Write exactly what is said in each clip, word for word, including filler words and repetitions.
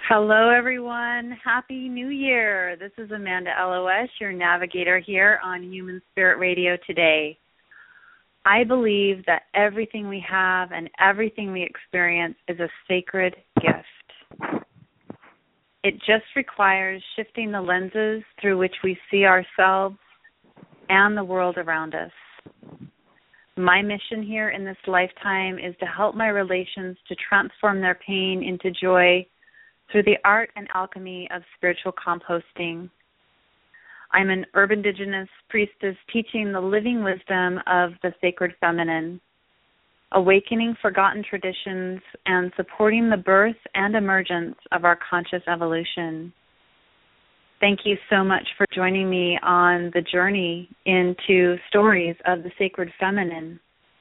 Hello, everyone. Happy New Year. This is Amanda Eloesh, your navigator here on Human Spirit Radio today. I believe that everything we have and everything we experience is a sacred gift. It just requires shifting the lenses through which we see ourselves and the world around us. My mission here in this lifetime is to help my relations to transform their pain into joy through the art and alchemy of spiritual composting. I'm an urban indigenous priestess teaching the living wisdom of the sacred feminine, awakening forgotten traditions and supporting the birth and emergence of our conscious evolution. Thank you so much for joining me on the journey into stories of the sacred feminine.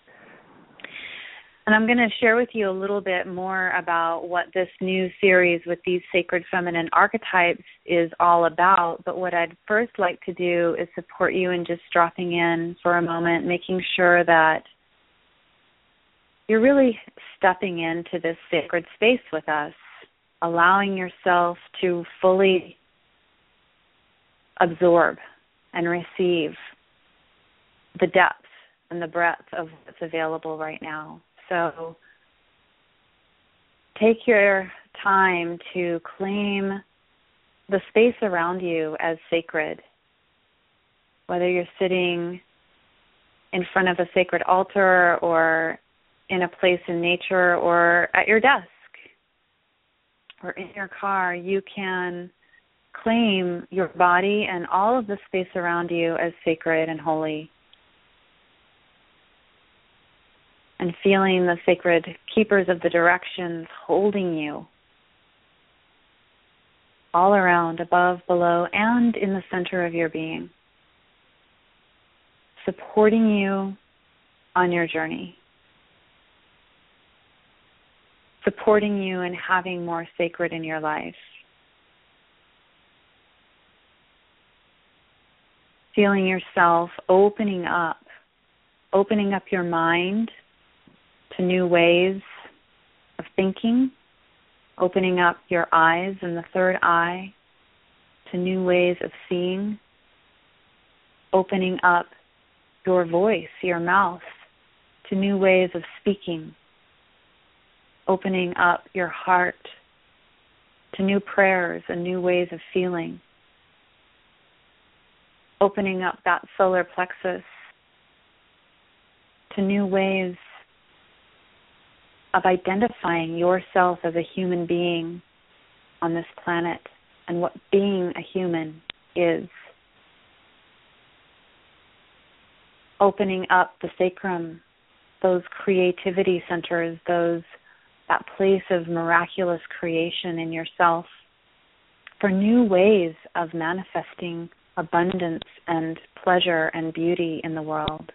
And I'm going to share with you a little bit more about what this new series with these sacred feminine archetypes is all about. But what I'd first like to do is support you in just dropping in for a moment, making sure that you're really stepping into this sacred space with us, allowing yourself to fully absorb and receive the depth and the breadth of what's available right now. So take your time to claim the space around you as sacred, whether you're sitting in front of a sacred altar or in a place in nature or at your desk or in your car. You can claim your body and all of the space around you as sacred and holy. And feeling the sacred keepers of the directions holding you all around, above, below, and in the center of your being, supporting you on your journey, supporting you in having more sacred in your life. Feeling yourself opening up, opening up your mind to new ways of thinking, opening up your eyes and the third eye to new ways of seeing, opening up your voice, your mouth, to new ways of speaking, opening up your heart to new prayers and new ways of feeling, opening up that solar plexus to new ways of identifying yourself as a human being on this planet and what being a human is. Opening up the sacrum, those creativity centers, those that place of miraculous creation in yourself for new ways of manifesting abundance and pleasure and beauty in the world.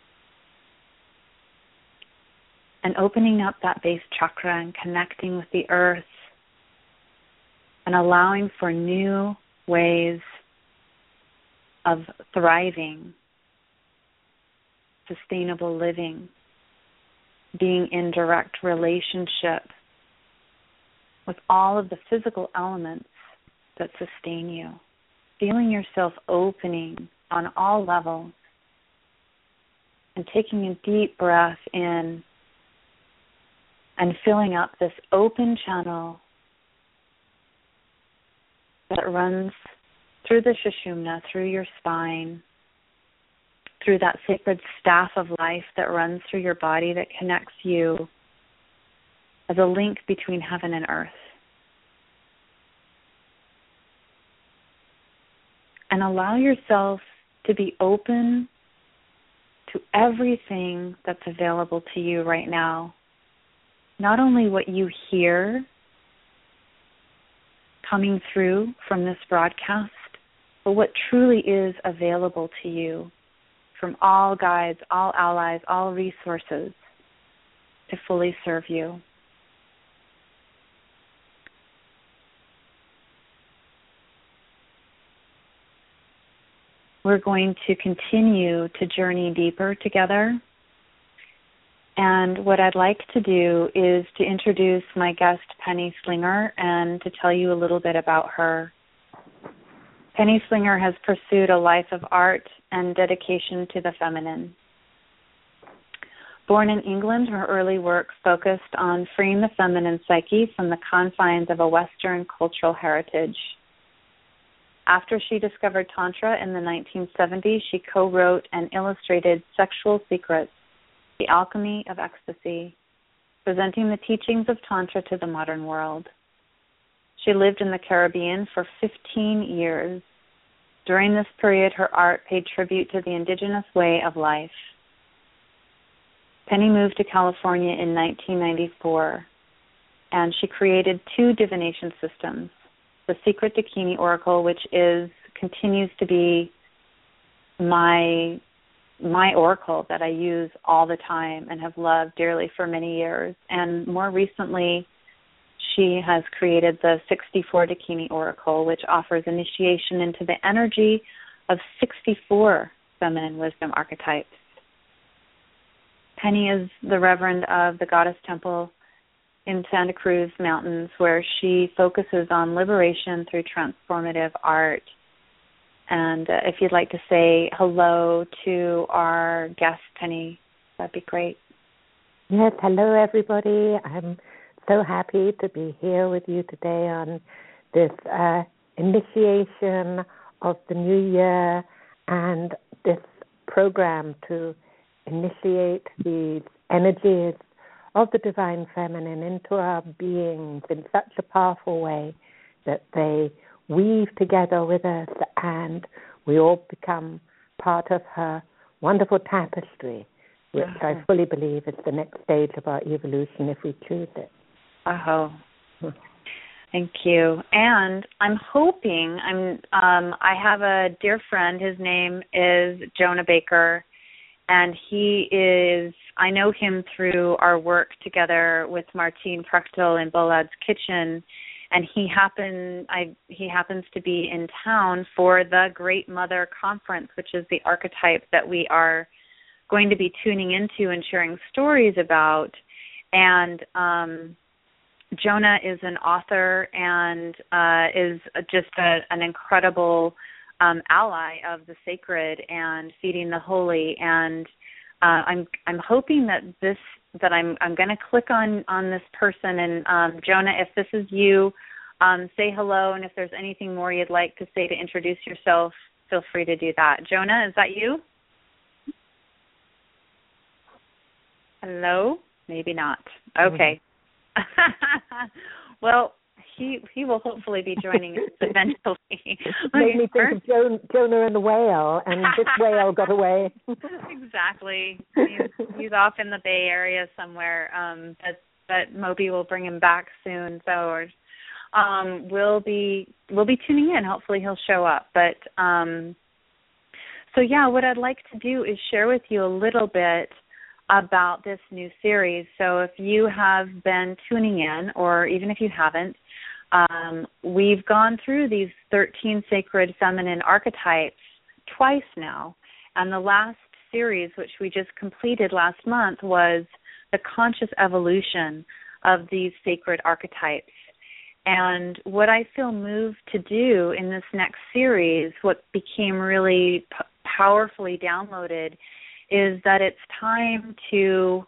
And opening up that base chakra and connecting with the earth and allowing for new ways of thriving, sustainable living, being in direct relationship with all of the physical elements that sustain you, feeling yourself opening on all levels and taking a deep breath in and filling up this open channel that runs through the Sushumna, through your spine, through that sacred staff of life that runs through your body that connects you as a link between heaven and earth. And allow yourself to be open to everything that's available to you right now. Not only what you hear coming through from this broadcast, but what truly is available to you from all guides, all allies, all resources to fully serve you. We're going to continue to journey deeper together And what I'd like to do is to introduce my guest, Penny Slinger, and to tell you a little bit about her. Penny Slinger has pursued a life of art and dedication to the feminine. Born in England, her early work focused on freeing the feminine psyche from the confines of a Western cultural heritage. After she discovered Tantra in the nineteen seventies, she co-wrote and illustrated Sexual Secrets, The Alchemy of Ecstasy, presenting the teachings of Tantra to the modern world. She lived in the Caribbean for fifteen years. During this period, her art paid tribute to the indigenous way of life. Penny moved to California in nineteen ninety-four, and she created two divination systems, the Secret Dakini Oracle, which is continues to be my my oracle that I use all the time and have loved dearly for many years. And more recently, she has created the sixty-four Dakini Oracle, which offers initiation into the energy of sixty-four feminine wisdom archetypes. Penny is the Reverend of the Goddess Temple in Santa Cruz Mountains, where she focuses on liberation through transformative art. And uh, if you'd like to say hello to our guest, Penny, that'd be great. Yes, hello, everybody. I'm so happy to be here with you today on this uh, initiation of the new year and this program to initiate these energies of the divine feminine into our beings in such a powerful way that they weave together with us and we all become part of her wonderful tapestry, which uh-huh. I fully believe is the next stage of our evolution if we choose it. Oh, thank you. And I'm hoping, I'm, um, I have a dear friend, his name is Jonah Baker, and he is, I know him through our work together with Martine Prechtel in Bolad's Kitchen, and he happen, I, he happens to be in town for the Great Mother Conference, which is the archetype that we are going to be tuning into and sharing stories about. And um, Jonah is an author and uh, is just a, an incredible Um, ally of the sacred and feeding the holy, and uh, I'm I'm hoping that this that I'm I'm going to click on on this person. And um, Jonah, if this is you, um, say hello, and if there's anything more you'd like to say to introduce yourself, feel free to do that. Jonah, is that you? Hello? Maybe not. Okay. Well, He he will hopefully be joining us eventually. Made me think of jo- Jonah and the whale, and this whale got away. Exactly. He's, he's off in the Bay Area somewhere, um, but, but Moby will bring him back soon. So um, we'll be we'll be tuning in. Hopefully he'll show up. But um, so yeah, what I'd like to do is share with you a little bit about this new series. So if you have been tuning in, or even if you haven't, Um, we've gone through these thirteen sacred feminine archetypes twice now, and the last series, which we just completed last month, was the conscious evolution of these sacred archetypes. And what I feel moved to do in this next series, what became really p- powerfully downloaded, is that it's time to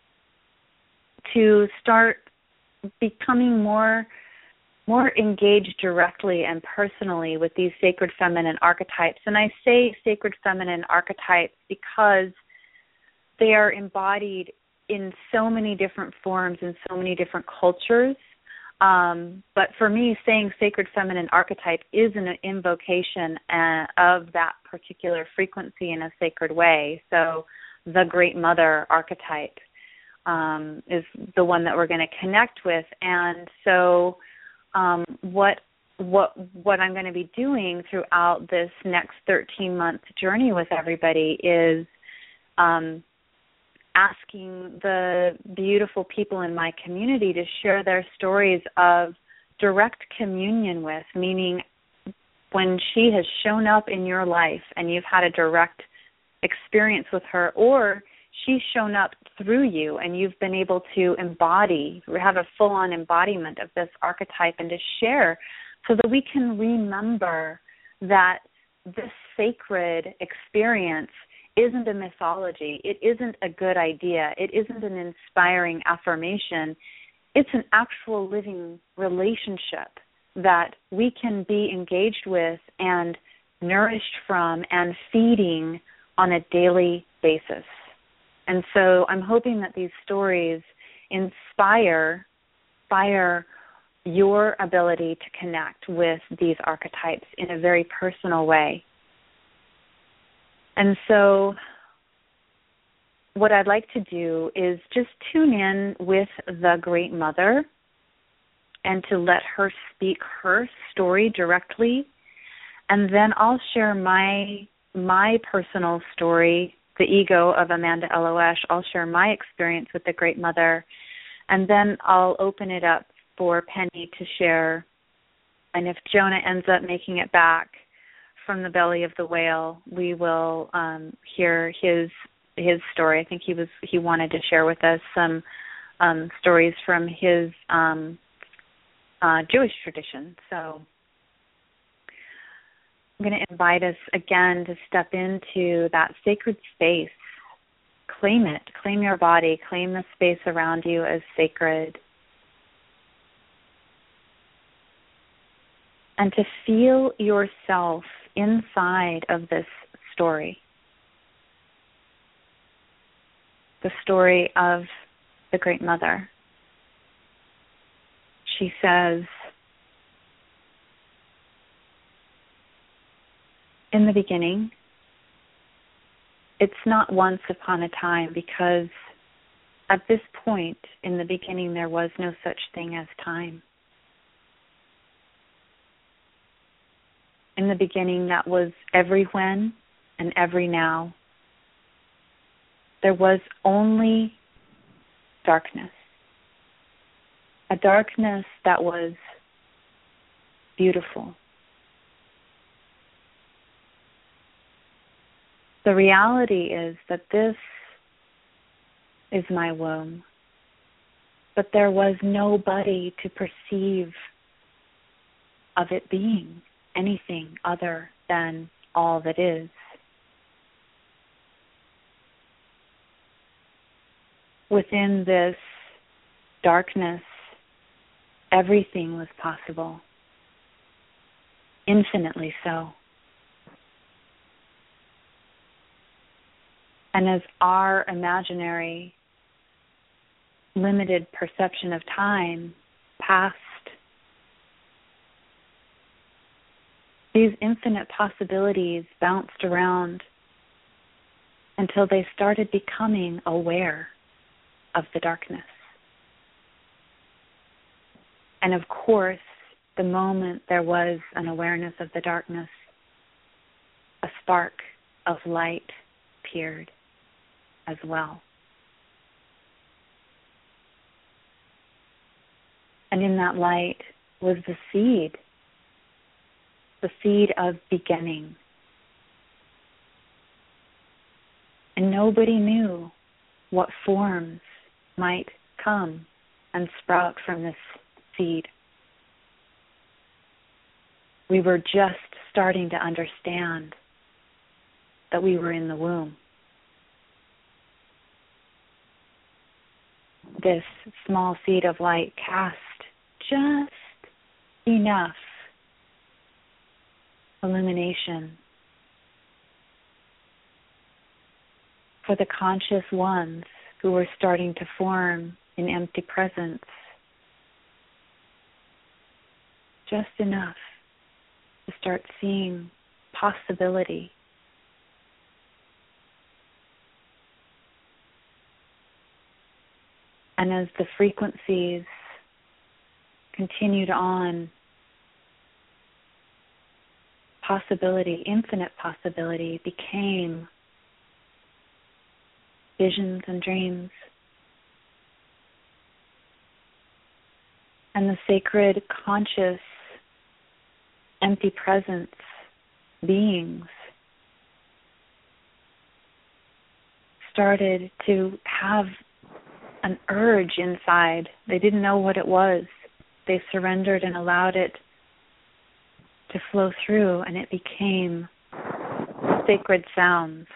to start becoming more more engaged directly and personally with these sacred feminine archetypes. And I say sacred feminine archetypes because they are embodied in so many different forms in so many different cultures. Um, but for me, saying sacred feminine archetype is an invocation uh, of that particular frequency in a sacred way. So the Great Mother archetype um, is the one that we're going to connect with. And so Um, what what what I'm going to be doing throughout this next thirteen month journey with everybody is um, asking the beautiful people in my community to share their stories of direct communion with, meaning when she has shown up in your life and you've had a direct experience with her, or she's shown up through you, and you've been able to embody, have a full-on embodiment of this archetype and to share so that we can remember that this sacred experience isn't a mythology. It isn't a good idea. It isn't an inspiring affirmation. It's an actual living relationship that we can be engaged with and nourished from and feeding on a daily basis. And so I'm hoping that these stories inspire, inspire your ability to connect with these archetypes in a very personal way. And so what I'd like to do is just tune in with the Great Mother and to let her speak her story directly. And then I'll share my my personal story, the ego of Amanda Eloesh. I'll share my experience with the Great Mother. And then I'll open it up for Penny to share. And if Jonah ends up making it back from the belly of the whale, we will um, hear his his story. I think he was he wanted to share with us some um, stories from his um, uh, Jewish tradition. So I'm going to invite us again to step into that sacred space. Claim it. Claim your body. Claim the space around you as sacred. And to feel yourself inside of this story. The story of the Great Mother. She says, in the beginning, it's not once upon a time, because at this point in the beginning there was no such thing as time. In the beginning, that was every when and every now. There was only darkness. A darkness that was beautiful. The reality is that this is my womb, but there was nobody to perceive of it being anything other than all that is. Within this darkness, everything was possible, infinitely so. And as our imaginary, limited perception of time passed, these infinite possibilities bounced around until they started becoming aware of the darkness. And of course, the moment there was an awareness of the darkness, a spark of light appeared as well. And in that light was the seed, the seed of beginning. And nobody knew what forms might come and sprout from this seed. We were just starting to understand that we were in the womb. This small seed of light cast just enough illumination for the conscious ones who were starting to form in empty presence. Just enough to start seeing possibility. And as the frequencies continued on, possibility, infinite possibility, became visions and dreams. And the sacred, conscious, empty presence beings started to have an urge inside. They didn't know what it was. They surrendered and allowed it to flow through, and it became sacred sounds.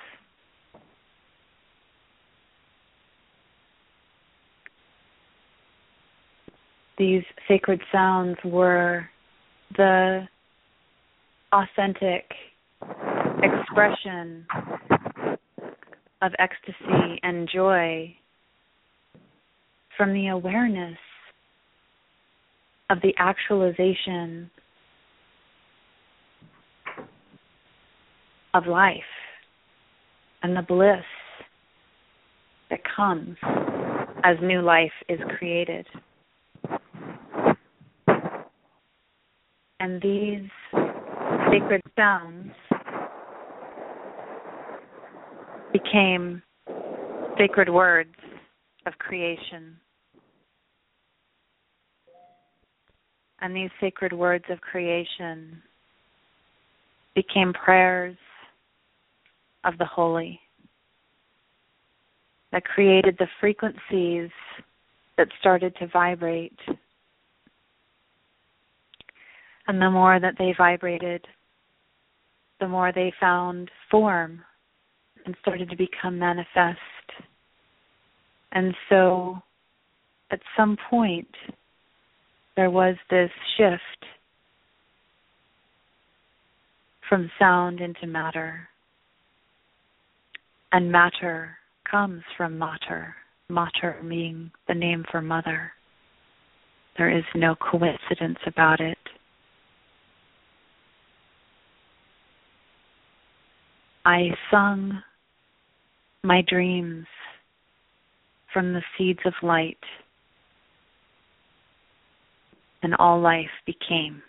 These sacred sounds were the authentic expression of ecstasy and joy from the awareness of the actualization of life and the bliss that comes as new life is created. And these sacred sounds became sacred words of creation. And these sacred words of creation became prayers of the holy that created the frequencies that started to vibrate. And the more that they vibrated, the more they found form and started to become manifest. And so at some point, there was this shift from sound into matter. And matter comes from mater, mater being the name for mother. There is no coincidence about it. I sung my dreams from the seeds of light, and all life became.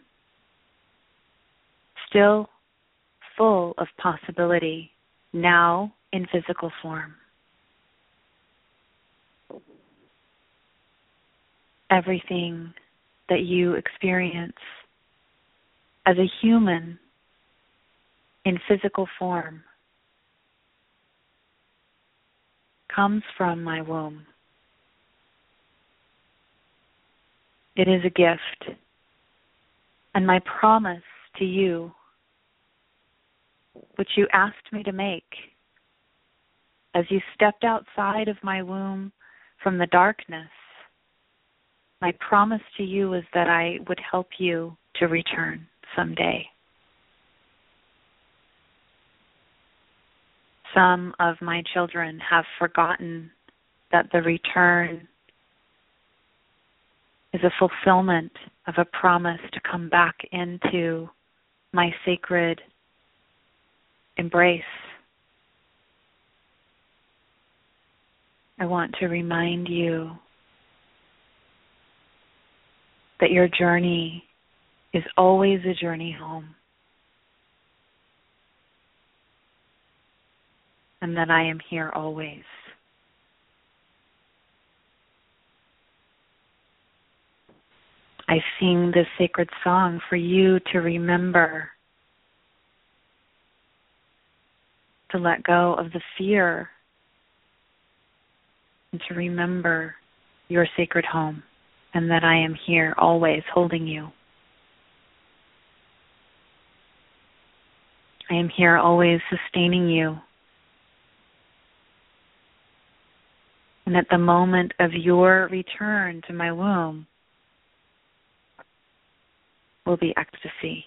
Still full of possibility, now in physical form. Everything that you experience as a human in physical form comes from my womb. It is a gift, and my promise to you, which you asked me to make as you stepped outside of my womb from the darkness, my promise to you is that I would help you to return someday. Some of my children have forgotten that the return is a fulfillment of a promise to come back into my sacred embrace. I want to remind you that your journey is always a journey home. And that I am here always. I sing this sacred song for you to remember, to let go of the fear, and to remember your sacred home, and that I am here always holding you. I am here always sustaining you. And at the moment of your return to my womb will be ecstasy.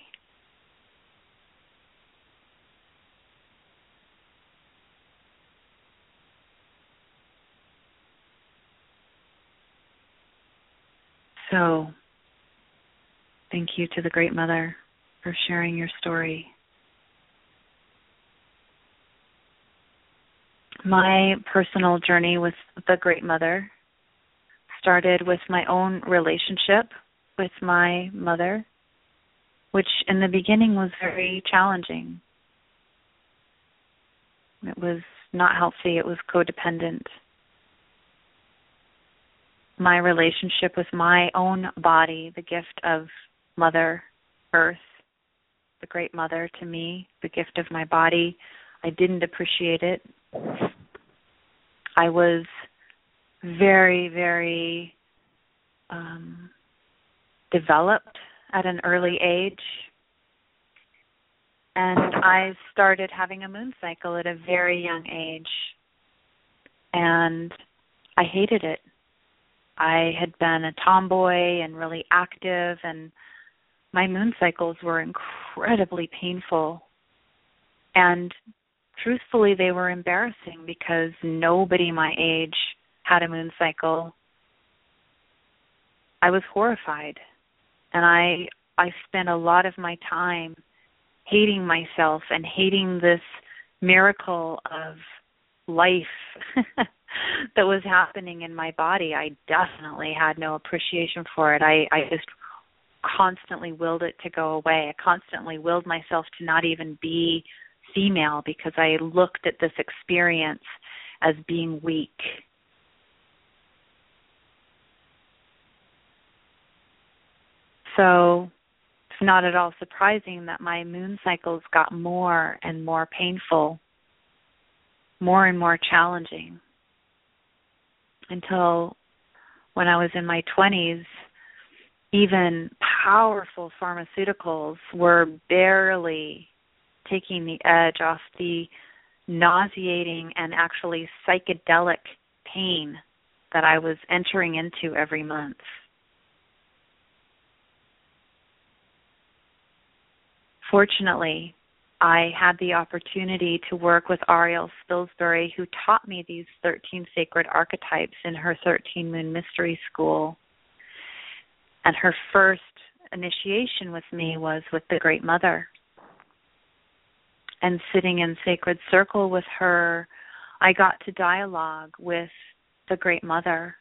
So, thank you to the Great Mother for sharing your story. My personal journey with the Great Mother started with my own relationship with my mother, which in the beginning was very challenging. It was not healthy. It was codependent. My relationship with my own body, the gift of Mother Earth, the Great Mother to me, the gift of my body, I didn't appreciate it. I was very, very um, developed at an early age. And I started having a moon cycle at a very young age. And I hated it. I had been a tomboy and really active, and my moon cycles were incredibly painful. And truthfully, they were embarrassing because nobody my age had a moon cycle. I was horrified, and I I spent a lot of my time hating myself and hating this miracle of life that was happening in my body. I definitely had no appreciation for it. I, I just constantly willed it to go away. I constantly willed myself to not even be female because I looked at this experience as being weak. So it's not at all surprising that my moon cycles got more and more painful, more and more challenging, until when I was in my twenties, even powerful pharmaceuticals were barely taking the edge off the nauseating and actually psychedelic pain that I was entering into every month. Fortunately, I had the opportunity to work with Ariel Spilsbury, who taught me these thirteen sacred archetypes in her thirteen Moon Mystery School. And her first initiation with me was with the Great Mother. And sitting in sacred circle with her, I got to dialogue with the Great Mother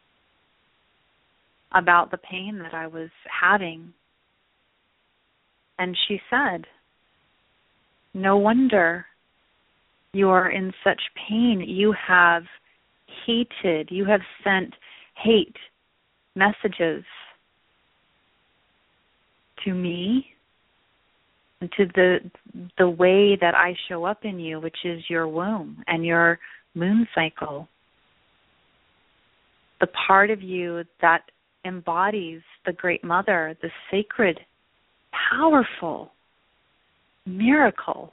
about the pain that I was having. And she said, "No wonder you are in such pain. You have hated, you have sent hate messages to me and to the the way that I show up in you, which is your womb and your moon cycle. The part of you that embodies the Great Mother, the sacred, powerful miracle,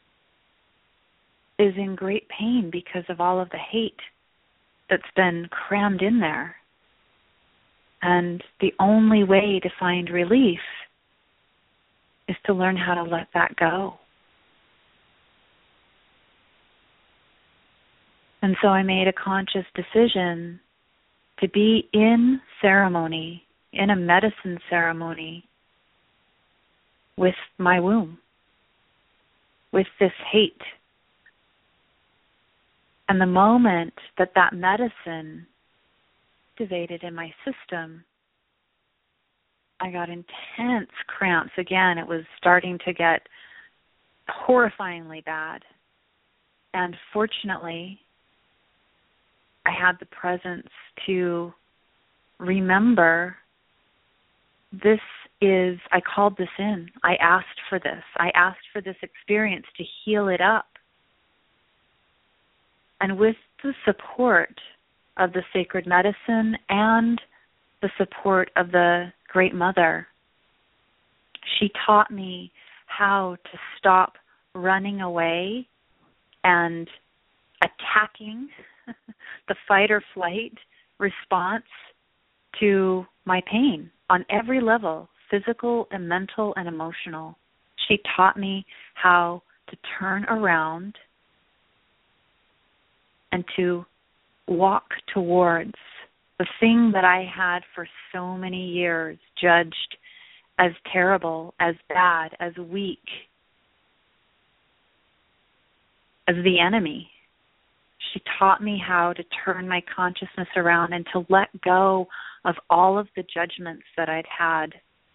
is in great pain because of all of the hate that's been crammed in there. And the only way to find relief is to learn how to let that go." And so I made a conscious decision to be in ceremony, in a medicine ceremony, with my womb, with this hate. And the moment that that medicine activated in my system, I got intense cramps. Again, it was starting to get horrifyingly bad. And fortunately, I had the presence to remember this is, I called this in. I asked for this. I asked for this experience to heal it up. And with the support of the sacred medicine and the support of the Great Mother, she taught me how to stop running away and attacking the fight or flight response to my pain on every level, physical and mental and emotional. She taught me how to turn around and to walk towards the thing that I had for so many years judged as terrible, as bad, as weak, as the enemy. She taught me how to turn my consciousness around and to let go of all of the judgments that I'd had,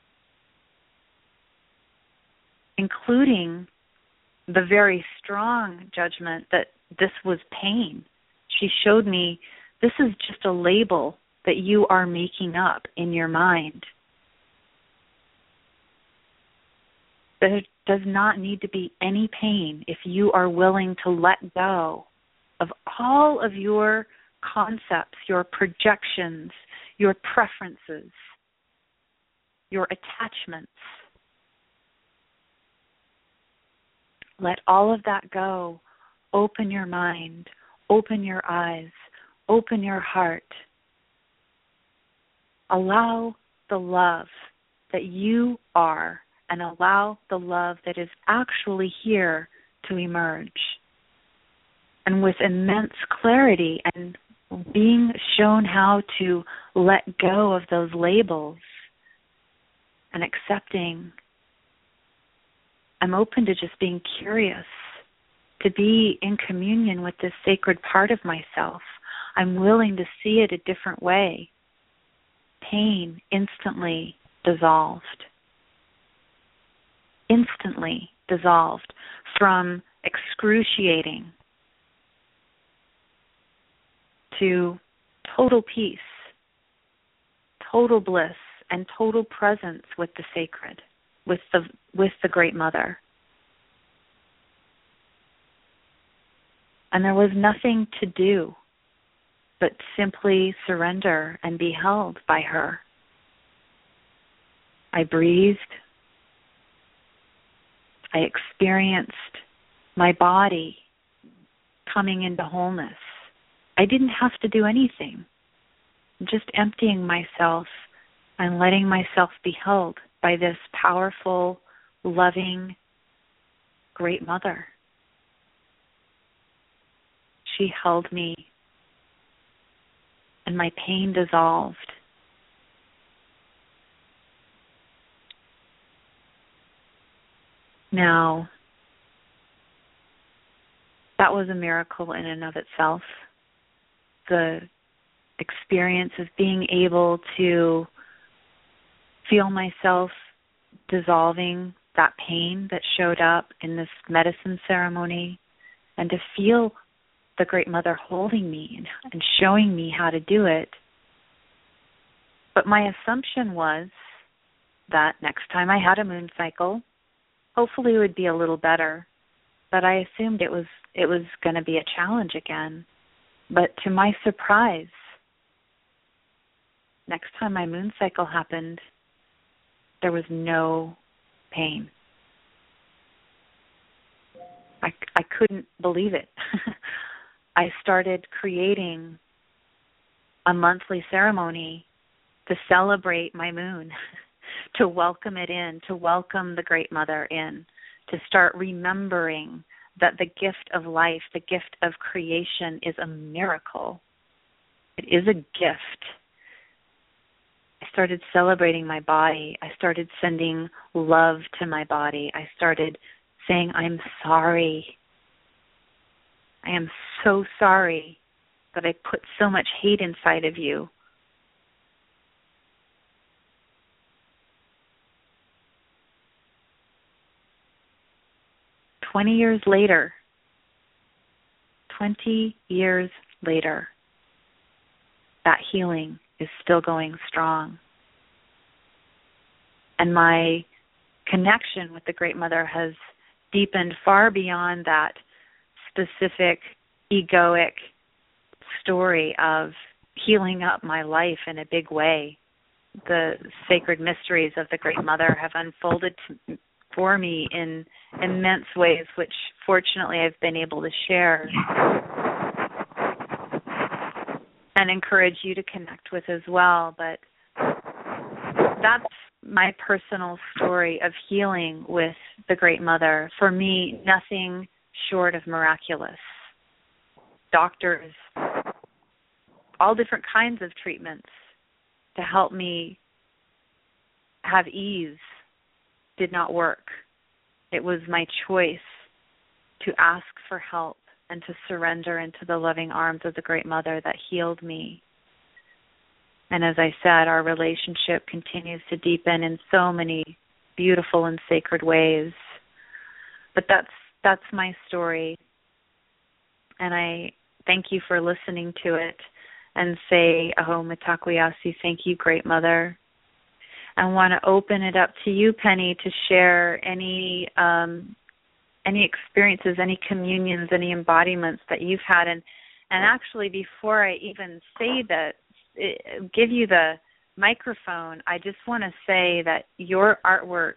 including the very strong judgment that this was pain. She showed me this is just a label that you are making up in your mind. There does not need to be any pain if you are willing to let go of all of your concepts, your projections, your preferences, your attachments. Let all of that go. Open your mind, open your eyes, open your heart. Allow the love that you are and allow the love that is actually here to emerge. And with immense clarity and being shown how to let go of those labels and accepting, I'm open to just being curious, to be in communion with this sacred part of myself. I'm willing to see it a different way. Pain instantly dissolved. Instantly dissolved from excruciating to total peace, total bliss, and total presence with the sacred, with the with the Great Mother. And there was nothing to do but simply surrender and be held by her. I breathed. I experienced my body coming into wholeness. I didn't have to do anything. Just emptying myself and letting myself be held by this powerful, loving, Great Mother. She held me, and my pain dissolved. Now, that was a miracle in and of itself. The experience of being able to feel myself dissolving that pain that showed up in this medicine ceremony, and to feel the Great Mother holding me and, and showing me how to do it. But my assumption was that next time I had a moon cycle, hopefully it would be a little better. But I assumed it was it was going to be a challenge again. But to my surprise, next time my moon cycle happened, there was no pain. I, I couldn't believe it. I started creating a monthly ceremony to celebrate my moon, to welcome it in, to welcome the Great Mother in, to start remembering that the gift of life, the gift of creation is a miracle. It is a gift. I started celebrating my body. I started sending love to my body. I started saying, I'm sorry. I am so sorry that I put so much hate inside of you. Twenty years later, twenty years later, that healing is still going strong. And my connection with the Great Mother has deepened far beyond that specific egoic story of healing up my life in a big way. The sacred mysteries of the Great Mother have unfolded to, for me in immense ways, which fortunately I've been able to share and encourage you to connect with as well. But that's my personal story of healing with the Great Mother. For me, nothing short of miraculous. Doctors, all different kinds of treatments to help me have ease did not work. It was my choice to ask for help and to surrender into the loving arms of the Great Mother that healed me. And as I said, our relationship continues to deepen in so many beautiful and sacred ways. But that's that's my story. And I thank you for listening to it and say, Aho Mitakuye, thank you, Great Mother. I want to open it up to you, Penny, to share any um, any experiences, any communions, any embodiments that you've had. And, and actually, before I even say that, give you the microphone, I just want to say that your artwork,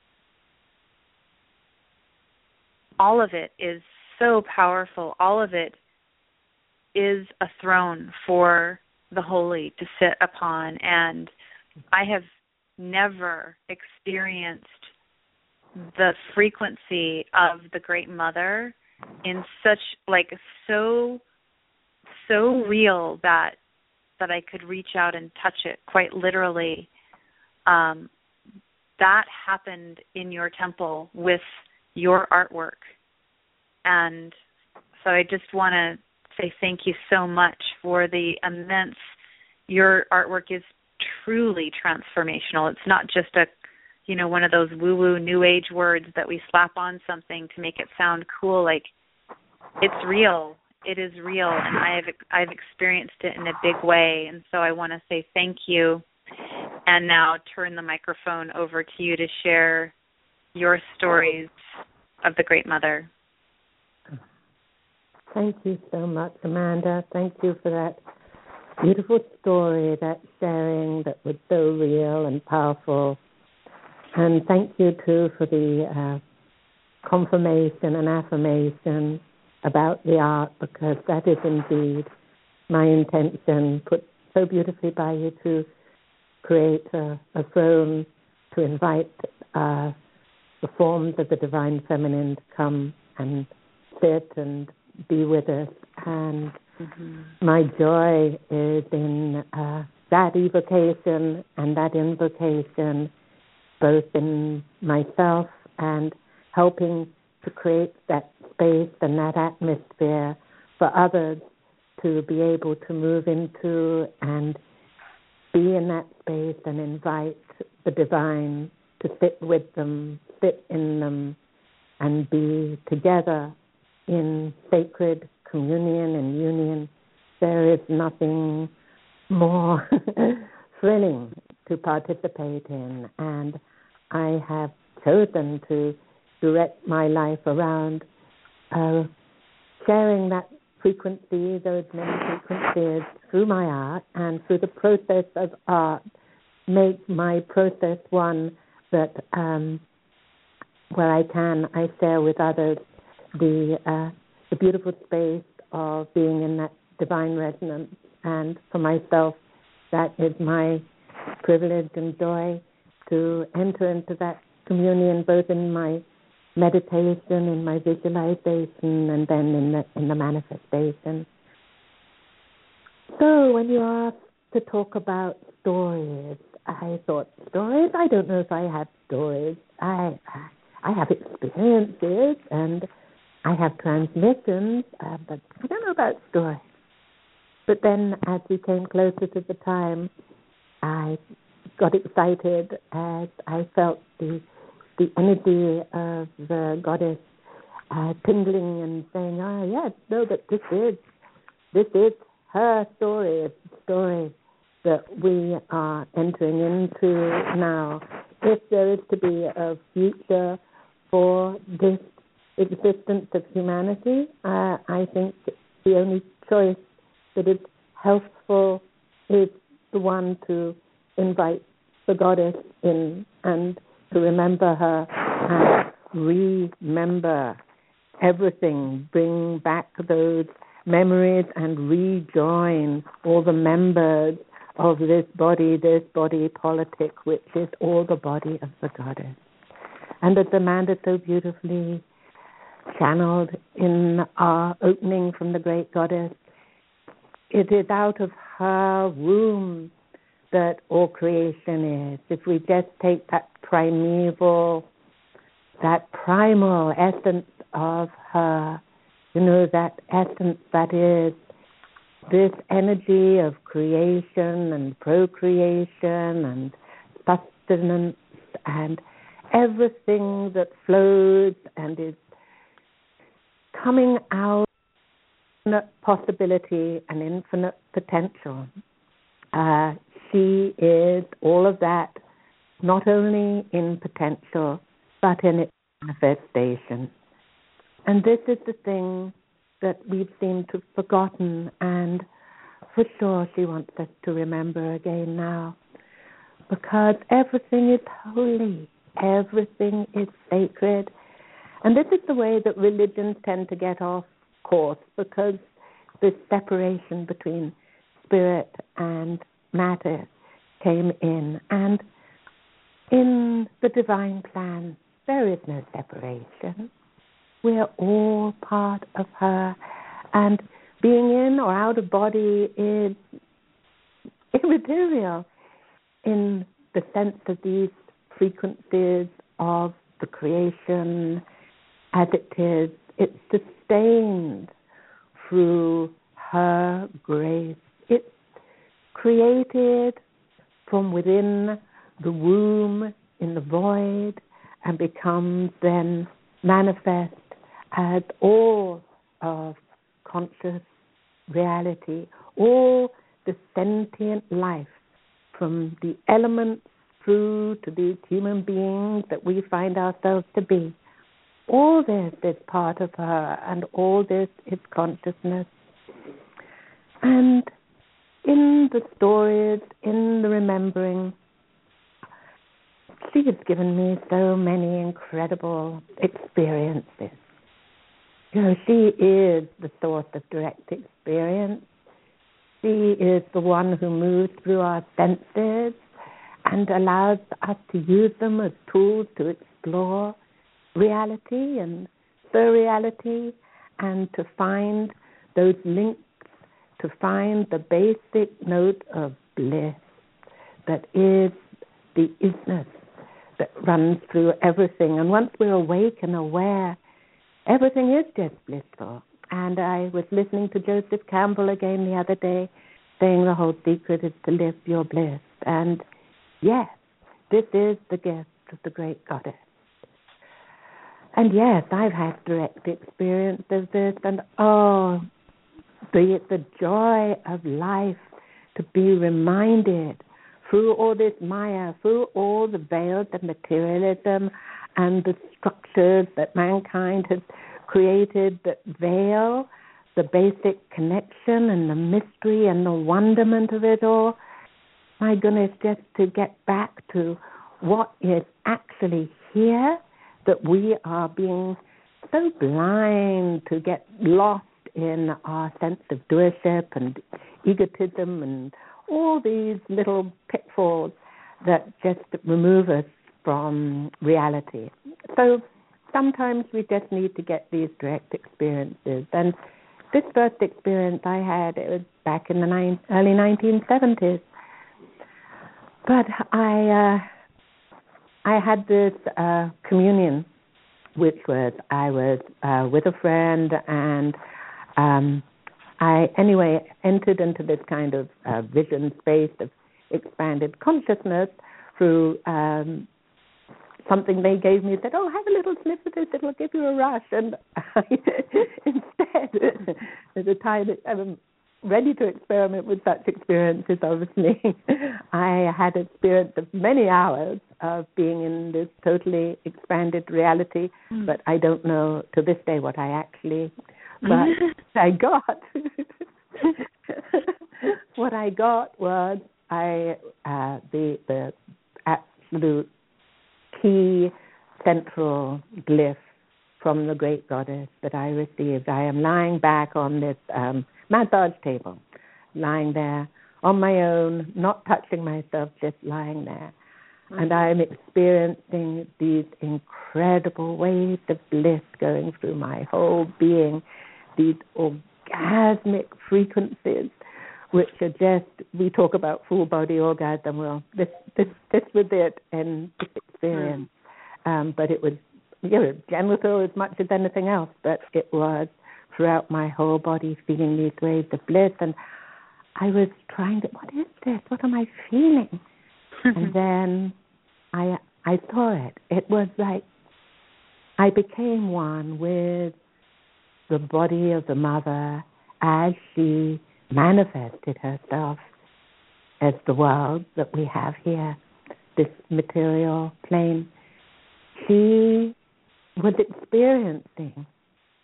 all of it is so powerful. All of it is a throne for the holy to sit upon. And I have never experienced the frequency of the Great Mother in such, like, so, so real that that I could reach out and touch it quite literally. Um, that happened in your temple with your artwork. And so I just want to say thank you so much for the immense, your artwork is truly transformational. It's not just a, you know, one of those woo-woo new age words that we slap on something to make it sound cool. Like, it's real. It is real, and I have I've experienced it in a big way. And so I want to say thank you, and now turn the microphone over to you to share your stories of the Great Mother. Thank you so much, Amanda. Thank you for that beautiful story, that sharing that was so real and powerful. And thank you, too, for the uh, confirmation and affirmation about the art, because that is indeed my intention, put so beautifully by you, to create a, a throne to invite uh, the forms of the Divine Feminine to come and sit and be with us. And mm-hmm. my joy is in uh, that evocation and that invocation, both in myself and helping to create that space and that atmosphere for others to be able to move into and be in that space and invite the divine to sit with them, sit in them, and be together in sacred communion and union. There is nothing more thrilling to participate in, and I have chosen to direct my life around uh, sharing that frequency, those many frequencies, through my art, and through the process of art, make my process one that um, where I can, I share with others the uh, the beautiful space of being in that divine resonance. And for myself, that is my privilege and joy to enter into that communion, both in my meditation, in my visualization, and then in the in the manifestation. So when you asked to talk about stories, I thought, stories? I don't know if I have stories. I I have experiences and I have transmissions, uh, but I don't know about stories. But then as we came closer to the time, I got excited as I felt the the energy of the goddess uh, tingling and saying, "Ah, yes, no, but this is this is her story. It's the story that we are entering into now. If there is to be a future for this existence of humanity, uh, I think the only choice that is healthful is the one to invite the goddess in and to remember her and remember everything, bring back those memories and rejoin all the members of this body, this body politic, which is all the body of the goddess." And as Amanda so beautifully channeled in our opening from the great goddess, it is out of her womb that all creation is. If we just take that primeval, that primal essence of her, you know, that essence that is this energy of creation and procreation and sustenance and everything that flows and is coming out, infinite possibility and infinite potential. Uh, she is all of that, not only in potential, but in its manifestation. And this is the thing that we've seemed to have forgotten, and for sure she wants us to remember again now, because everything is holy, everything is sacred. And this is the way that religions tend to get off course, because this separation between spirit and matter came in. And in the divine plan, there is no separation. We're all part of her. And being in or out of body is immaterial in the sense of these frequencies of the creation as it is. It's sustained through her grace. It's created from within the womb in the void and becomes then manifest as all of conscious reality, all the sentient life, from the elements through to these human beings that we find ourselves to be. All this is part of her, and all this is consciousness. And in the stories, in the remembering, she has given me so many incredible experiences. You know, she is the source of direct experience. She is the one who moves through our senses and allows us to use them as tools to explore reality and surreality, and to find those links, to find the basic note of bliss that is the isness that runs through everything. And once we're awake and aware, everything is just blissful. And I was listening to Joseph Campbell again the other day, saying the whole secret is to live your bliss. And yes, this is the gift of the great goddess. And yes, I've had direct experience of this, and oh, the, the joy of life to be reminded through all this Maya, through all the veils of materialism and the structures that mankind has created that veil the basic connection and the mystery and the wonderment of it all. My goodness, just to get back to what is actually here, that we are being so blind to get lost in our sense of doership and egotism and all these little pitfalls that just remove us from reality. So sometimes we just need to get these direct experiences. And this first experience I had, it was back in the nine, early nineteen seventies. But I... Uh, I had this uh, communion, which was I was uh, with a friend, and um, I anyway entered into this kind of uh, vision space of expanded consciousness through um, something they gave me. Said, "Oh, have a little sniff of this; it will give you a rush." And I, instead, at the time, I'm ready to experiment with such experiences, obviously, I had experience of many hours of being in this totally expanded reality, mm. but I don't know to this day what I actually, but I got, what I got was I uh, the the absolute key central glyph from the great goddess that I received. I am lying back on this um, massage table, lying there on my own, not touching myself, just lying there. Mm-hmm. And I'm experiencing these incredible waves of bliss going through my whole being, these orgasmic frequencies, which are just, we talk about full body orgasm, well, this this, this was it in this experience. Mm-hmm. Um, but it was, you know, genital as much as anything else, but it was throughout my whole body feeling these waves of bliss. And I was trying to, what is this? What am I feeling? And then I I saw it. It was like I became one with the body of the mother as she manifested herself as the world that we have here, this material plane. She was experiencing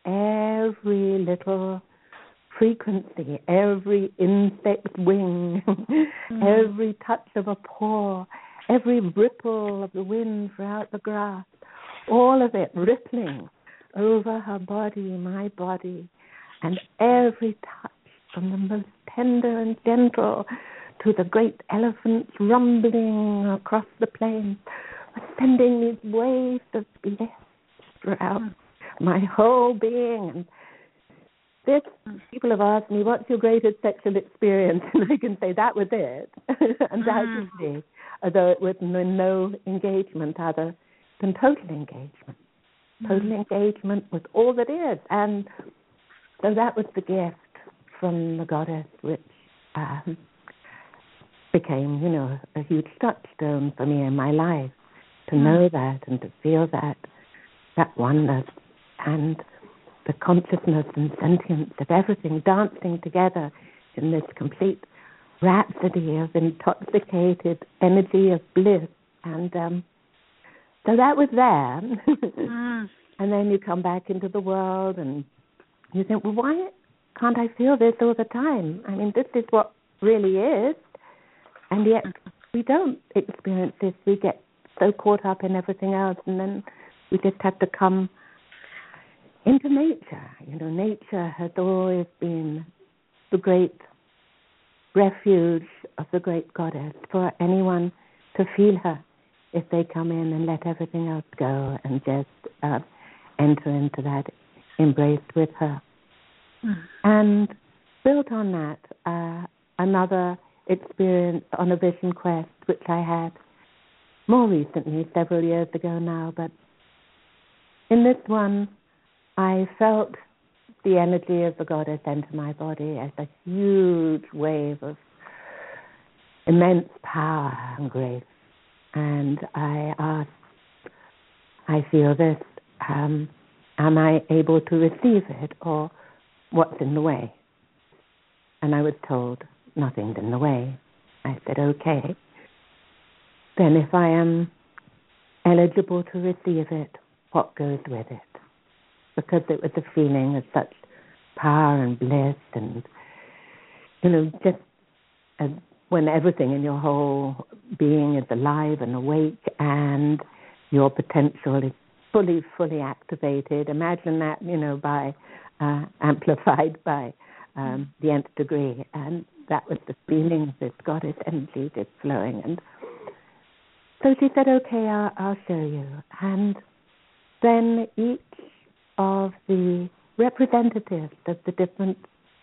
every little frequency, every insect's wing, mm. every touch of a paw, every ripple of the wind throughout the grass, all of it rippling over her body, my body, and every touch from the most tender and gentle to the great elephants rumbling across the plains, sending these waves of bliss throughout my whole being. And this, people have asked me, what's your greatest sexual experience? And I can say that was it. Undoubtedly, although it was no, no engagement other than total engagement. Total engagement with all that is. And so that was the gift from the goddess, which um, became, you know, a huge touchstone for me in my life, to know that and to feel that, that oneness and the consciousness and sentience of everything dancing together in this complete rhapsody of intoxicated energy of bliss. And um, so that was there. mm. And then you come back into the world and you think, well, why can't I feel this all the time? I mean, this is what really is. And yet we don't experience this. We get so caught up in everything else, and then we just have to come into nature. You know, nature has always been the great refuge of the great goddess for anyone to feel her if they come in and let everything else go and just uh, enter into that embrace with her. Mm. And built on that, uh, another experience on a vision quest, which I had more recently, several years ago now, but in this one, I felt the energy of the goddess enter my body as a huge wave of immense power and grace. And I asked, I feel this, um, am I able to receive it, or what's in the way? And I was told, nothing's in the way. I said, okay. Then if I am eligible to receive it, what goes with it? Because it was a feeling of such power and bliss and, you know, just uh, when everything in your whole being is alive and awake and your potential is fully, fully activated. Imagine that, you know, by uh, amplified by um, the nth degree. And that was the feeling of this goddess energy just flowing. And so she said, okay, I'll, I'll show you. And then each of the representatives of the different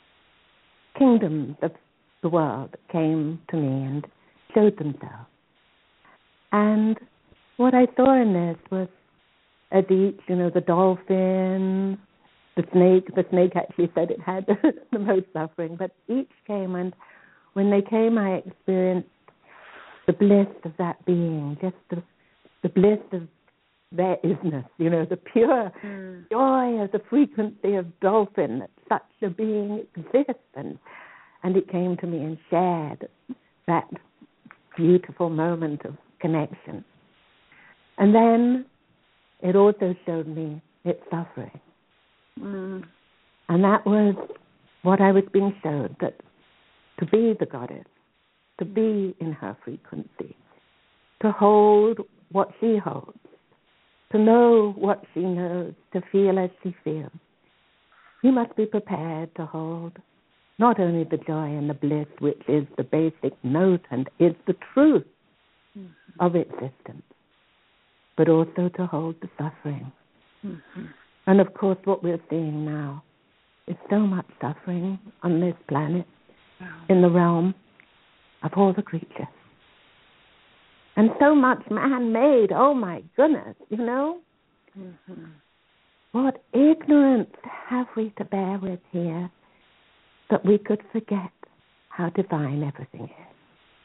kingdoms of the world came to me and showed themselves. And what I saw in this was, as each, you know, the dolphin, the snake, the snake actually said it had the most suffering, but each came, and when they came, I experienced the bliss of that being, just the, the bliss of their isness, you know, the pure mm. joy of the frequency of dolphin, that such a being exists. And, and it came to me and shared that beautiful moment of connection. And then it also showed me its suffering. Mm. And that was what I was being shown, that to be the goddess, to be in her frequency, to hold what she holds, to know what she knows, to feel as she feels. You must be prepared to hold not only the joy and the bliss, which is the basic note and is the truth mm-hmm. of existence, but also to hold the suffering. Mm-hmm. And of course, what we're seeing now is so much suffering on this planet, wow. in the realm of all the creatures. And so much man-made, oh my goodness, you know? Mm-hmm. What ignorance have we to bear with here that we could forget how divine everything is.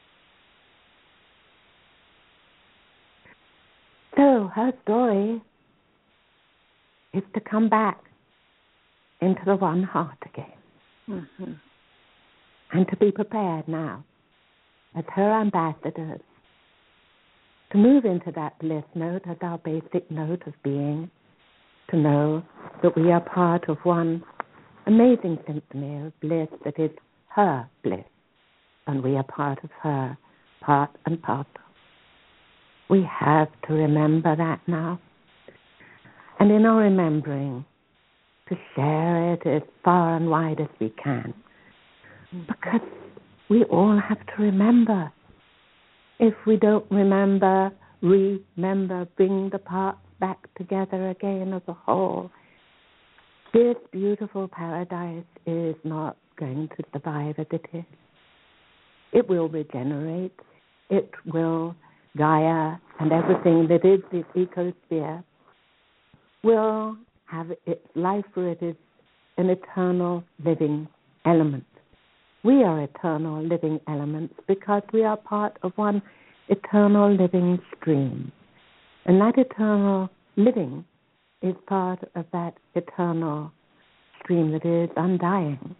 So her story is to come back into the one heart again. Mm-hmm. And to be prepared now as her ambassadors to move into that bliss note as our basic note of being, to know that we are part of one amazing symphony of bliss that is her bliss, and we are part of her, part and parcel. We have to remember that now, and in our remembering, to share it as far and wide as we can, because we all have to remember. If we don't remember, remember, bring the parts back together again as a whole, this beautiful paradise is not going to survive as it is. It will regenerate. It will, Gaia and everything that is this ecosphere will have its life, for it is an eternal living element. We are eternal living elements because we are part of one eternal living stream. And that eternal living is part of that eternal stream that is undying.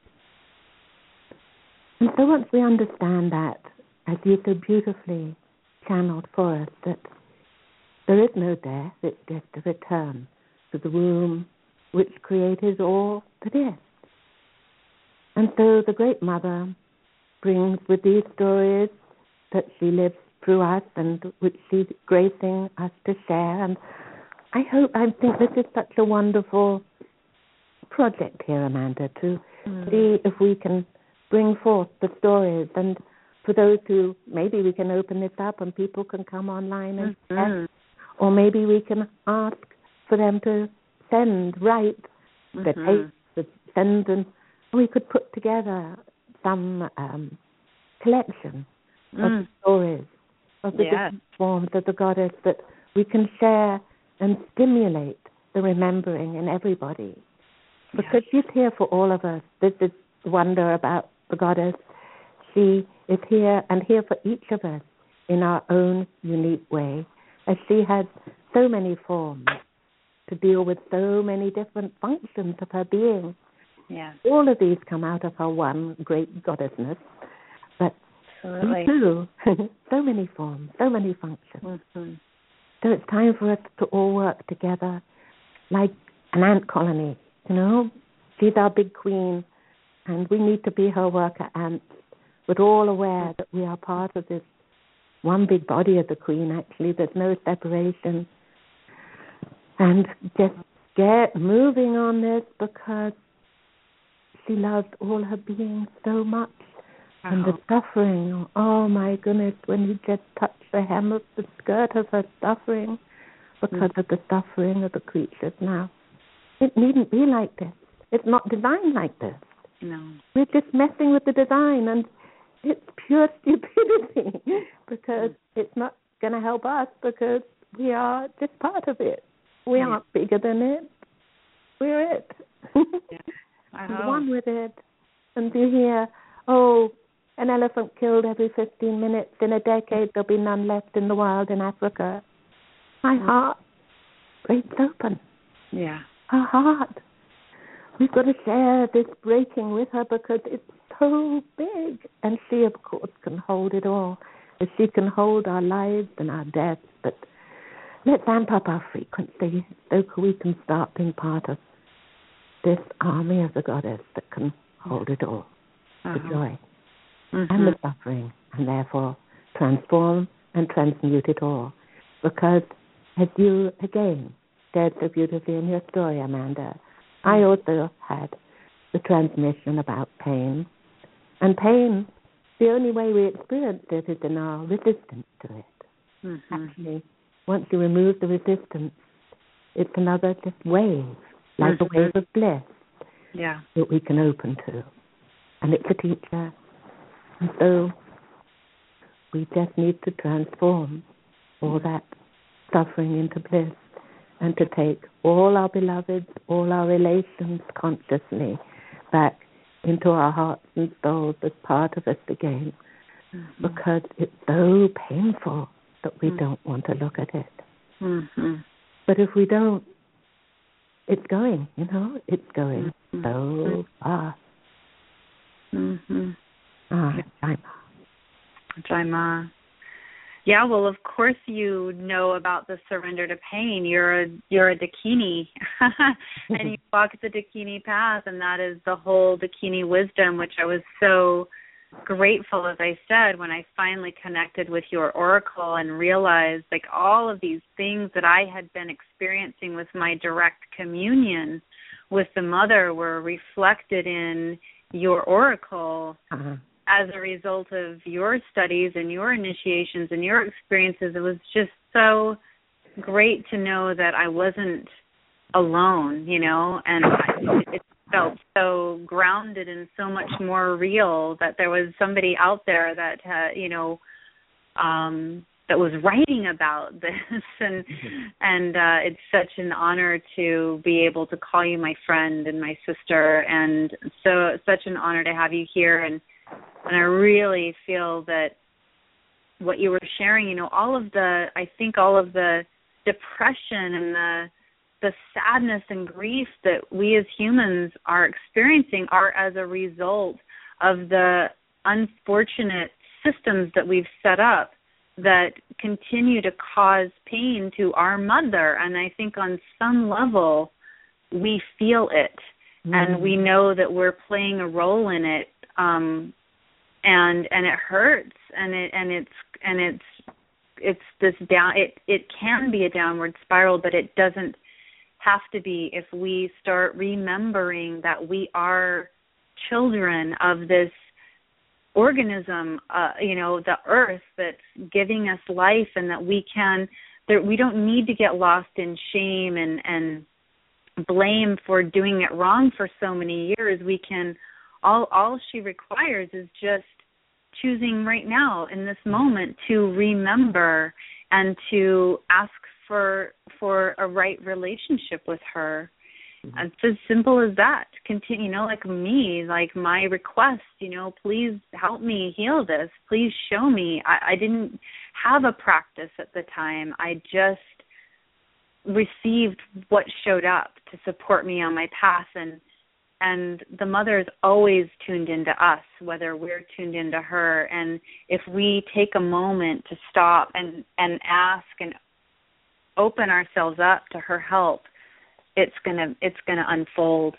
And so once we understand that, as you so beautifully channeled for us, that there is no death, it's just a return to the womb which created all that is. And so the Great Mother brings with these stories that she lives through us and which she's gracing us to share. And I hope, I think this is such a wonderful project here, Amanda, to mm. see if we can bring forth the stories. And for those who, maybe we can open this up and people can come online and mm-hmm. share, or maybe we can ask for them to send, write, mm-hmm. the tapes, send, and we could put together some um, collection mm. of stories of the yes. different forms of the goddess that we can share and stimulate the remembering in everybody. Because yes. she's here for all of us. This is the wonder about the goddess. She is here and here for each of us in our own unique way, as she has so many forms to deal with so many different functions of her being. Yeah. All of these come out of her one great goddessness, but Absolutely. too, so many forms, so many functions. Mm-hmm. So it's time for us to all work together like an ant colony, you know? She's our big queen, and we need to be her worker ants, but all aware that we are part of this one big body of the queen, actually. There's no separation. And just get moving on this, because she loves all her being so much. Uh-huh. And the suffering, oh my goodness, when you just touch the hem of the skirt of her suffering, because mm. of the suffering of the creatures now. It needn't be like this. It's not designed like this. No. We're just messing with the design, and it's pure stupidity, because mm. it's not going to help us, because we are just part of it. We yeah. aren't bigger than it. We're it. Yeah. I We're hope. one with it. And you hear, oh, an elephant killed every fifteen minutes. In a decade, there'll be none left in the wild in Africa. My heart breaks open. Yeah. Her heart. We've got to share this breaking with her, because it's so big. And she, of course, can hold it all. If she can hold our lives and our deaths, but let's amp up our frequency so we can start being part of this army of the goddess that can hold it all. Uh-huh. The joy mm-hmm. and the suffering, and therefore transform and transmute it all. Because as you, again, said so beautifully in your story, Amanda, mm-hmm. I also had the transmission about pain. And pain, the only way we experience it is in our resistance to it. Mm-hmm. Actually, once you remove the resistance, it's another just wave, like mm-hmm. a wave of bliss yeah. that we can open to. And it's a teacher. And so we just need to transform all that suffering into bliss, and to take all our beloveds, all our relations consciously back into our hearts and souls as part of us again. Mm-hmm. Because it's so painful that we mm-hmm. don't want to look at it. Mm-hmm. But if we don't, it's going, you know, it's going mm-hmm. so fast. Mm-hmm. Ah, Jai Ma. Jai Ma. Yeah, well, of course you know about the surrender to pain. You're a you're a Dakini, and you walk the Dakini path, and that is the whole Dakini wisdom, which I was so grateful, as I said, when I finally connected with your oracle and realized, like, all of these things that I had been experiencing with my direct communion with the Mother were reflected in your oracle. Uh-huh. As a result of your studies and your initiations and your experiences. It was just so great to know that I wasn't alone, you know, and I, it felt so grounded and so much more real that there was somebody out there that, uh, you know, um, that was writing about this. And mm-hmm. and uh, it's such an honor to be able to call you my friend and my sister, and so such an honor to have you here. And And I really feel that what you were sharing, you know, all of the, I think all of the depression and the the sadness and grief that we as humans are experiencing are as a result of the unfortunate systems that we've set up that continue to cause pain to our mother. And I think on some level we feel it, mm-hmm. and we know that we're playing a role in it. Um, and and it hurts, and it and it's and it's it's this down. It it can be a downward spiral, but it doesn't have to be if we start remembering that we are children of this organism, uh, you know, the earth that's giving us life, and that we can. That we don't need to get lost in shame and and blame for doing it wrong for so many years. We can. All all she requires is just choosing right now in this moment to remember and to ask for for a right relationship with her. Mm-hmm. It's as simple as that. Continue, you know, like me, like my request, you know, please help me heal this. Please show me. I, I didn't have a practice at the time. I just received what showed up to support me on my path, and And the Mother is always tuned into us, whether we're tuned into her. And if we take a moment to stop and, and ask and open ourselves up to her help, it's gonna it's gonna unfold.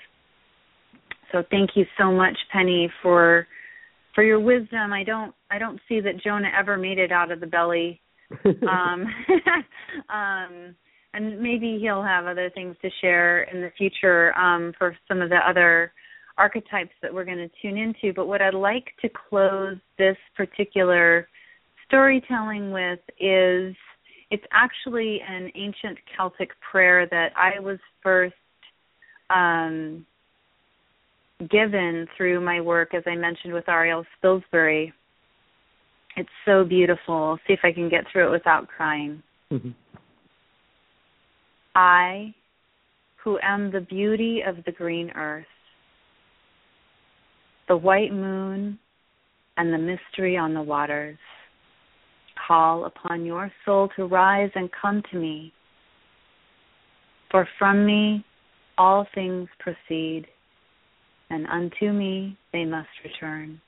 So thank you so much, Penny, for for your wisdom. I don't I don't see that Jonah ever made it out of the belly. um, um And maybe he'll have other things to share in the future um, for some of the other archetypes that we're going to tune into. But what I'd like to close this particular storytelling with is, it's actually an ancient Celtic prayer that I was first um, given through my work, as I mentioned, with Ariel Spilsbury. It's so beautiful. See if I can get through it without crying. Mm-hmm. I, who am the beauty of the green earth, the white moon and the mystery on the waters, call upon your soul to rise and come to me. For from me all things proceed, and unto me they must return.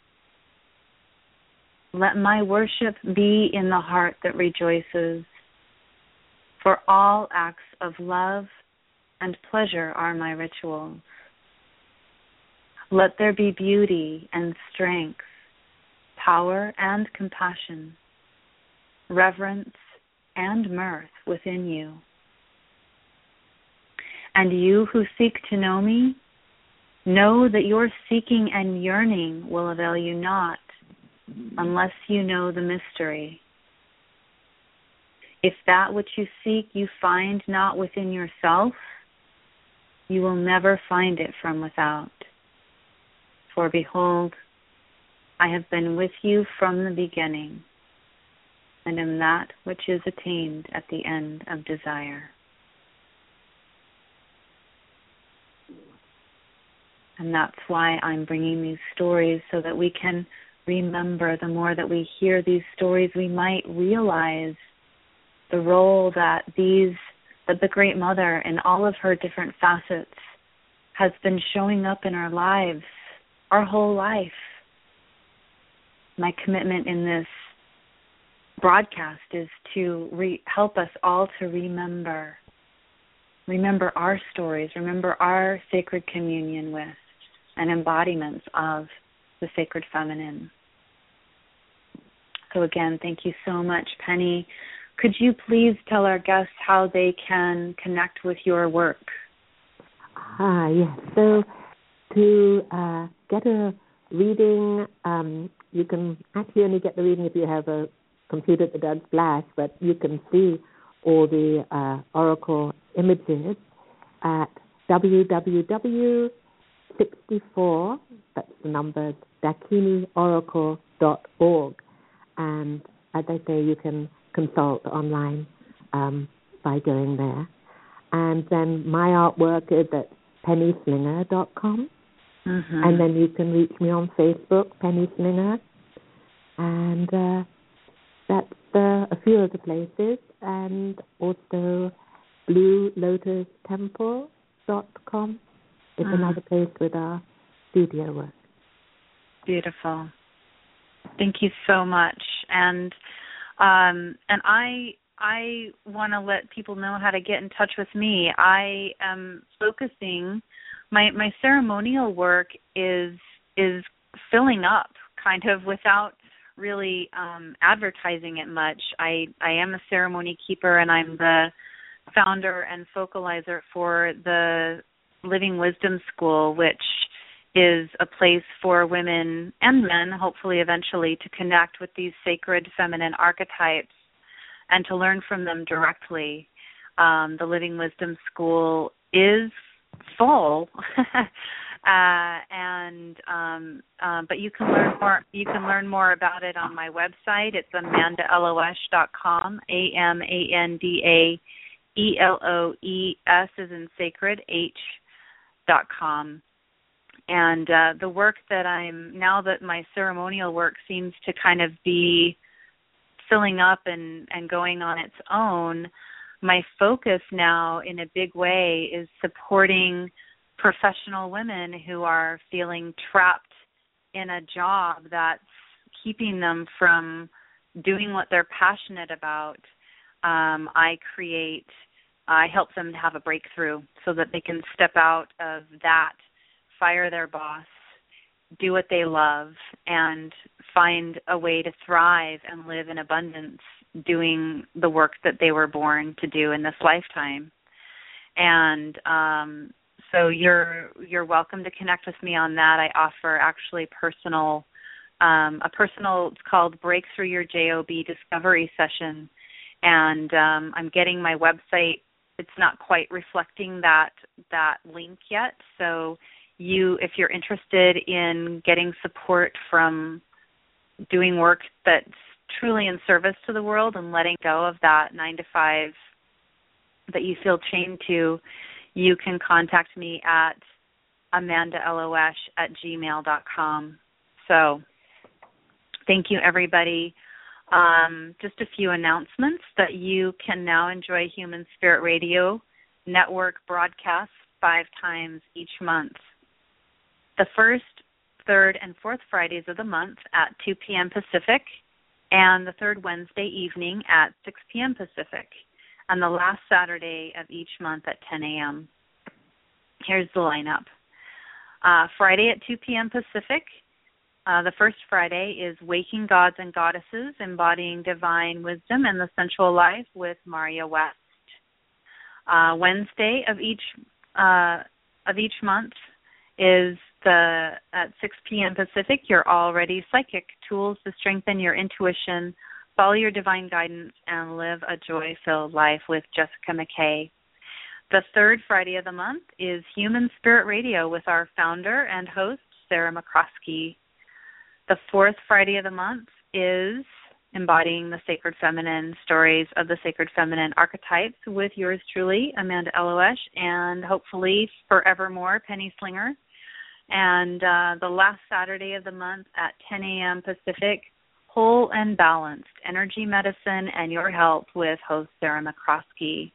Let my worship be in the heart that rejoices, for all acts of love and pleasure are my rituals. Let there be beauty and strength, power and compassion, reverence and mirth within you. And you who seek to know me, know that your seeking and yearning will avail you not unless you know the mystery. If that which you seek you find not within yourself, you will never find it from without. For behold, I have been with you from the beginning, and am that which is attained at the end of desire. And that's why I'm bringing these stories, so that we can remember. The more that we hear these stories, we might realize the role that these, that the Great Mother in all of her different facets has been showing up in our lives, our whole life. My commitment in this broadcast is to re- help us all to remember, remember our stories, remember our sacred communion with and embodiments of the sacred feminine. So again, thank you so much, Penny. Could you please tell our guests how they can connect with your work? Ah, yes. So to uh, get a reading, um, you can actually only get the reading if you have a computer that does flash, but you can see all the uh, oracle images at w w w dot sixty-four, that's the numbers, dakini oracle dot org. And as I say, you can consult online um, by going there. And then my artwork is at penny slinger dot com. Mm-hmm. And then you can reach me on Facebook, Penny Slinger. And uh, that's uh, a few of the places. And also blue lotus temple dot com is mm. another place with our studio work. Beautiful. Thank you so much. And um, and I I want to let people know how to get in touch with me. I am focusing, my my ceremonial work is is filling up kind of without really um, advertising it much. I, I am a ceremony keeper, and I'm the founder and focalizer for the Living Wisdom School, which is a place for women and men, hopefully eventually, to connect with these sacred feminine archetypes and to learn from them directly. Um, the Living Wisdom School is full, uh, and um, uh, but you can learn more. You can learn more about it on my website. It's amanda eloesch dot com. A M A N D A E L O E S as in sacred H dot com. And uh, the work that I'm, now that my ceremonial work seems to kind of be filling up and, and going on its own, my focus now in a big way is supporting professional women who are feeling trapped in a job that's keeping them from doing what they're passionate about. Um, I create, I help them to have a breakthrough so that they can step out of that, fire their boss, do what they love, and find a way to thrive and live in abundance doing the work that they were born to do in this lifetime. And um, so you're you're welcome to connect with me on that. I offer actually personal, um, a personal, it's called Breakthrough Your J O B Discovery Session. And um, I'm getting my website, it's not quite reflecting that that link yet. So you, if you're interested in getting support from doing work that's truly in service to the world and letting go of that nine to five that you feel chained to, you can contact me at amanda eloesch at gmail dot com. So thank you, everybody. Um, just a few announcements that you can now enjoy Human Spirit Radio network broadcasts five times each month. The first, third, and fourth Fridays of the month at two p.m. Pacific, and the third Wednesday evening at six p.m. Pacific, and the last Saturday of each month at ten a.m. Here's the lineup. Uh, Friday at two p.m. Pacific, uh, the first Friday is Waking Gods and Goddesses, Embodying Divine Wisdom and the Sensual Life with Maria West. Uh, Wednesday of each uh, of each month is the at six p.m. Pacific, You're Already Psychic, Tools to Strengthen Your Intuition, Follow Your Divine Guidance, and Live a Joy-Filled Life with Jessica McKay. The third Friday of the month is Human Spirit Radio with our founder and host, Sarah McCroskey. The fourth Friday of the month is Embodying the Sacred Feminine, Stories of the Sacred Feminine Archetypes with yours truly, Amanda Eloesch, and hopefully forevermore, Penny Slinger. And uh, the last Saturday of the month at ten a.m. Pacific, Whole and Balanced, Energy Medicine and Your Health with host Sarah McCroskey.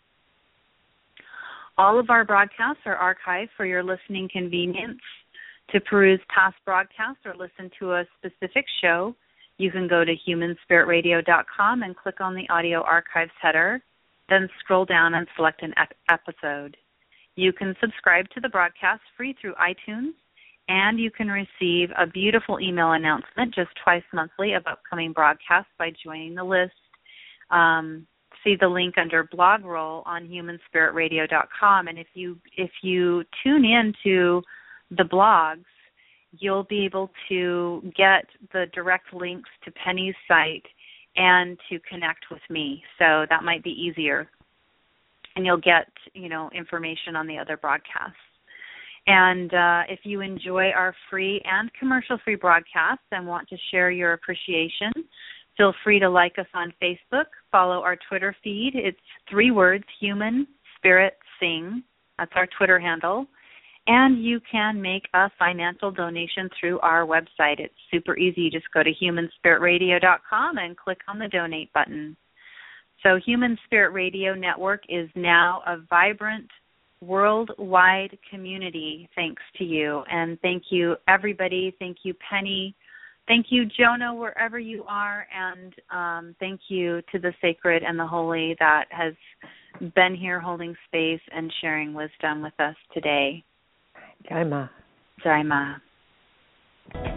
All of our broadcasts are archived for your listening convenience. To peruse past broadcasts or listen to a specific show, you can go to human spirit radio dot com and click on the audio archives header, then scroll down and select an ep- episode. You can subscribe to the broadcast free through iTunes, and you can receive a beautiful email announcement just twice monthly of upcoming broadcasts by joining the list. Um, see the link under blog roll on human spirit radio dot com, and if you if you tune in to the blogs, you'll be able to get the direct links to Penny's site and to connect with me. So that might be easier. And you'll get, you know, information on the other broadcasts. And uh, if you enjoy our free and commercial-free broadcasts and want to share your appreciation, feel free to like us on Facebook, follow our Twitter feed. It's three words, Human Spirit Sing. That's our Twitter handle. And you can make a financial donation through our website. It's super easy. You just go to human spirit radio dot com and click on the donate button. So Human Spirit Radio Network is now a vibrant worldwide community thanks to you. And thank you, everybody. Thank you, Penny. Thank you, Jonah, wherever you are. And um, thank you to the sacred and the holy that has been here holding space and sharing wisdom with us today. Jai Ma. Jai Ma.